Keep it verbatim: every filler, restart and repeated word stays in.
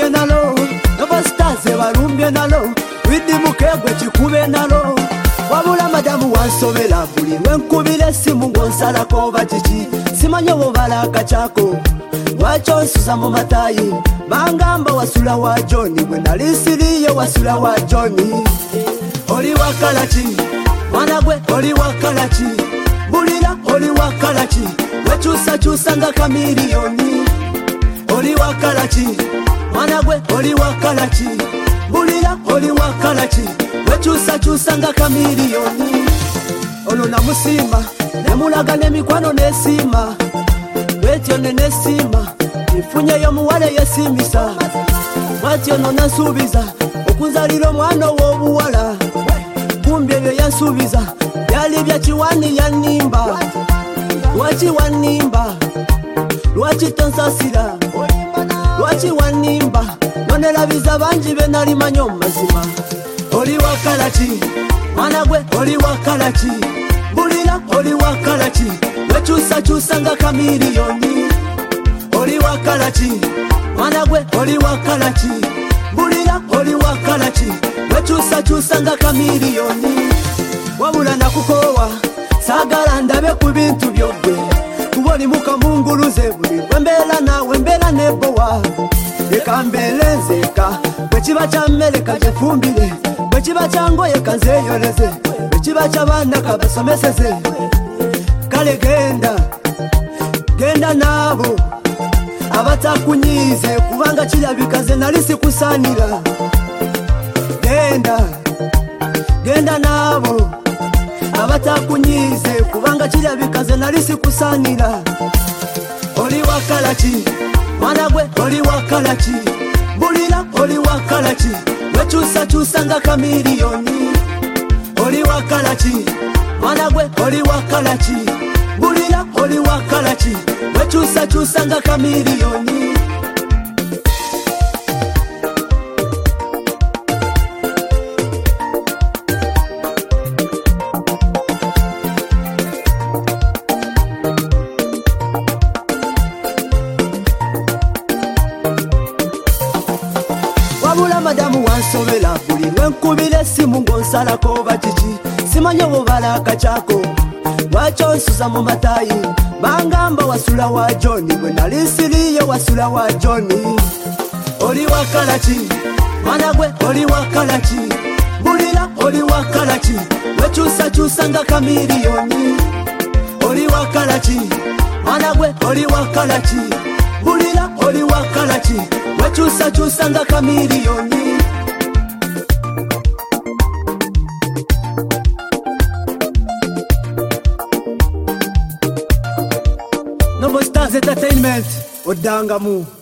balumbye nalo, n'abastaze balumbye nalo, widi mukegwe kikube nalo. Wabula madamu wansobera buli lwenkubira essimu ng'onsalako bakiki, simanye bobala akachako lwaki onsuza mu matayi, bangamba wasula wa John, bwe nali siriye wasula wa John. Oli wakala ki mwana gwe, oli wakala ki, bulira oli wakala ki, wekyusakyusa nga kamiliyoni. Oli wakala ki mwana gwe, oli wakala ki, bulira oli wakala ki, wekyusakyusa nga kamiliyoni. Ono namusimba nemulaga n'emikwano n'esiima, bwetyo ne n'esiima ifunyeyo muwale yesimisa. Bwatyo no nasuubiza okunzalira omwana ow'obuwala, kumbi ebyo yansuubiza byali bya kiwani yanimba. Lwaki wanimba, lwaki tonsasira, lwaki wanimba, nonerabiza bangi be nali manyo mazima. Oli wakala ki mwana gwe, oli wakala ki, bulira oli wakala ki, wekyusakyusa nga kamiliyoni. Oli wakala ki mwana gwe, oli wakala ki, bulira oli wakala ki, wekyusakyusa nga kamiliyoni. Wabula nakukoowa saagala ndabe ku bintu byogwe, kuba oli mukamunguluze buli lwembeera naawe mbeera nebowa. Leka mbeere nzeeka, bwe kiba kya mmere kajefumbire, bwe kiba kya ngoye kanzeeyoleze, bwe kiba kya baana kabasomeseze. Kale genda genda naabo abatakunyiize, kubanga kirabika ze nali sikusaanira. Genda genda naabo abatakunyiize, kubanga kirabika ze nali sikusaanira. Oli wakala ki mwana gwe, oli wakala ki, bulira oli wakala ki, wekyusakyusa nga kamiliyoni. Oli wakala ki mwana gwe, oli wakala ki, bulira oli wakala ki, wekyusakyusa nga kamiliyoni. Wabula madamu wansobera buli lwenkubira essimu ng'onsalako bakiki, simanye bobala akachako lwaki onsuza mu matayi, bangamba wasula wa John, bwe nali siriye wasula wa John. Oli wakala ki mwana gwe, oli wakala ki, bulira oli wakala ki, wekyusakyusa nga kamiliyoni. Oli wakala ki mwana gwe, oli wakala ki, bulira oli wakala ki, wekyusakyusa nga kamiliyoni. Novo Stars Entertainment, Odangamu.